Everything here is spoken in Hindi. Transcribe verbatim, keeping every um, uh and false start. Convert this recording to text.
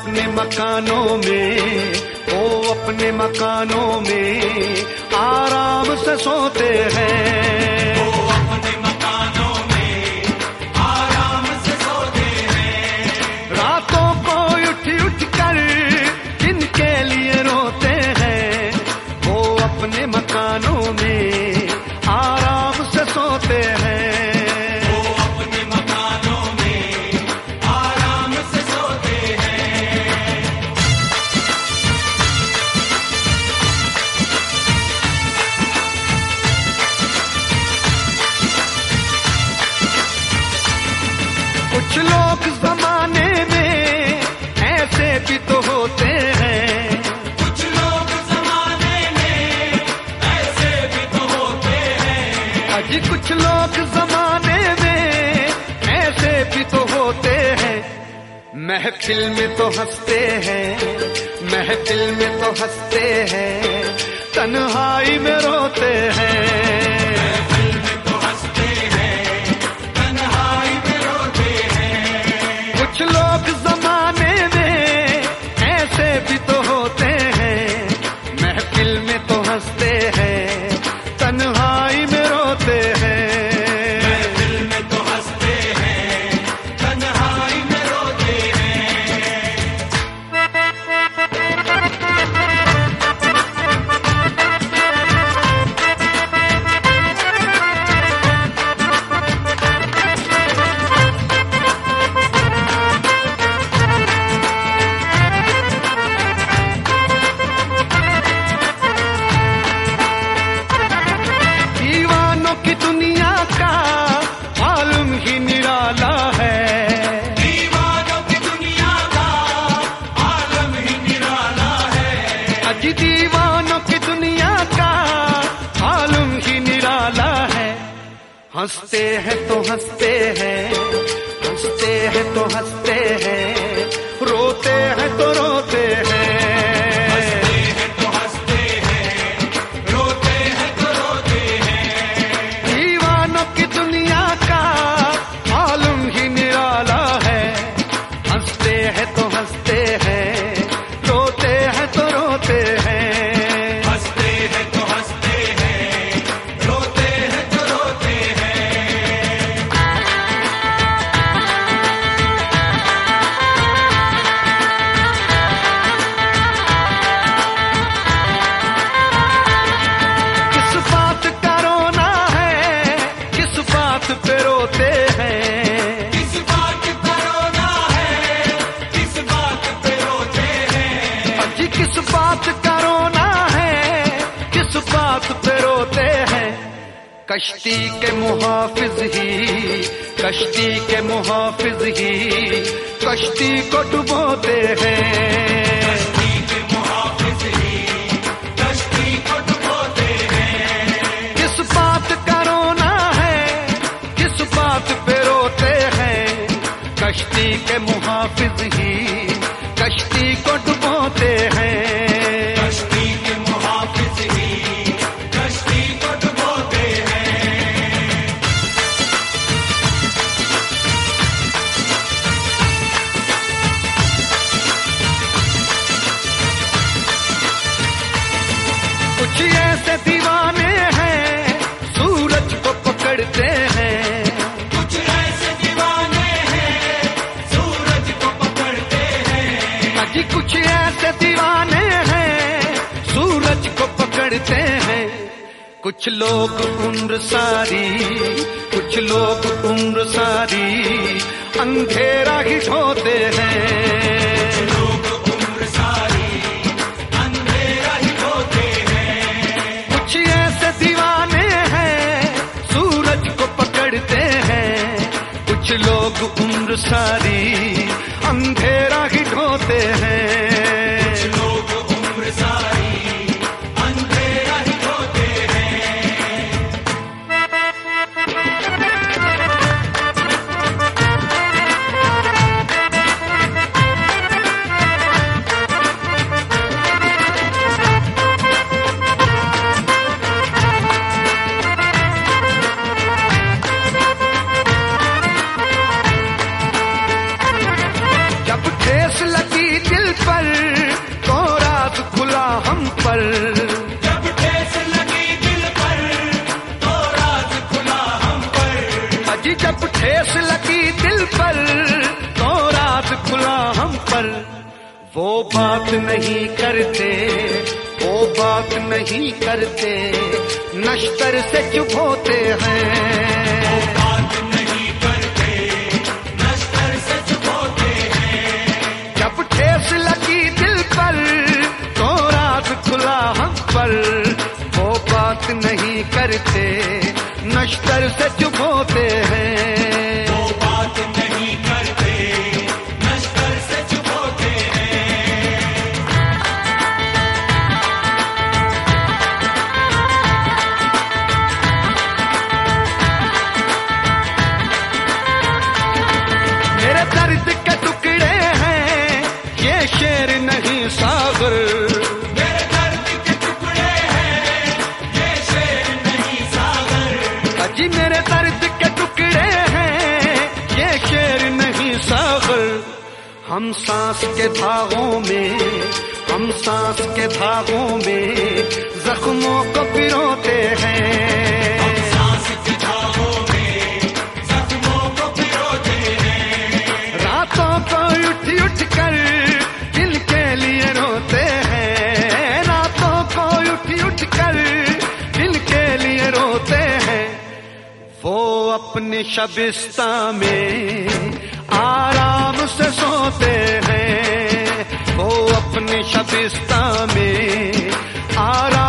अपने मकानों में, वो अपने मकानों में आराम से सोते हैं। वो अपने मकानों में आराम से सोते हैं। रातों को उठ उठ कर जिनके लिए रोते हैं, वो अपने मकानों में आराम से सोते हैं। कुछ लोग जमाने में ऐसे भी तो होते हैं, कुछ लोग जमाने में ऐसे भी तो होते हैं। अजी कुछ लोग जमाने में ऐसे भी तो होते हैं। महफिल में तो हंसते हैं, महफिल में तो हंसते हैं, तन्हाई में रोते हैं। कुछ लोग जमाने में ऐसे भी तो होते हैं, महफिल में तो हंसते हैं, तन्हाई में रोते हैं। महफिल में तो हंसते हैं, तन्हाई में रोते हैं। की दुनिया का आलम ही निराला है, दीवानों की दुनिया का आलम ही निराला है। अजी दीवानों की दुनिया का आलम ही निराला है। हंसते हैं तो हंसते हैं, हंसते हैं तो हंसते हैं, रोते हैं तो रोते हैं। पे रोते हैं, किस बात पे रोना है, किस बात पे रोते हैं। अजी किस बात का रोना है, किस बात पे रोते हैं। कश्ती के मुहाफिज ही, कश्ती के मुहाफिज ही कश्ती को डुबोते हैं। कश्ती के मुहाफिज ही कश्ती को डुबोते हैं। किस बात का रोना है, किस बात पे रोते हैं। कश्ती के मुहाफिज ही कश्ती को डुबोते हैं। कश्ती के मुहाफिज ही कश्ती को डुबोते हैं। कुछ ऐसे दीवाने हैं सूरज को पकड़ते हैं, कुछ ऐसे दीवाने हैं सूरज को पकड़ते हैं। अजी कुछ ऐसे दीवाने हैं सूरज को पकड़ते हैं। कुछ लोग उम्र सारी, कुछ लोग उम्र सारी अंधेरा ही ढोते हैं। लोग उम्र सारी अंधेरा ही ढोते हैं। कुछ ऐसे दीवाने हैं सूरज को पकड़ते हैं। कुछ लोग उम्र सारी अंधेरा ही ढोते हैं। कुछ लोग उम्र सारी अंधेरा ही ढोते हैं। वो बात नहीं करते, वो बात नहीं करते, नश्तर से चुप होते हैं। वो बात नहीं करते, नश्तर से चुप होते हैं। जब ठेस लगी दिल पर तो राज खुला हम पर, वो बात नहीं करते, नश्तर से चुप होते हैं। वो बात नहीं करते, नश्तर से चुप होते हैं। मेरे दर्द के टुकड़े हैं ये शेर नहीं सागर, मेरे दर्द के टुकड़े हैं ये शेर नहीं सागर। अजी मेरे दर्द के टुकड़े हैं ये शेर नहीं सागर। हम सांस के धागों में, हम सांस के धागों में जख्मों को पिरोते हैं। हम सांस की धागों में जख्मों को पिरोते हैं। रातों को उठ उठ कर दिल के लिए रोते हैं, रातों को उठ उठ कर दिल के लिए रोते हैं। वो अपने शबिस्ता में आराम से सोते हैं, वो अपने शबिस्ता में आराम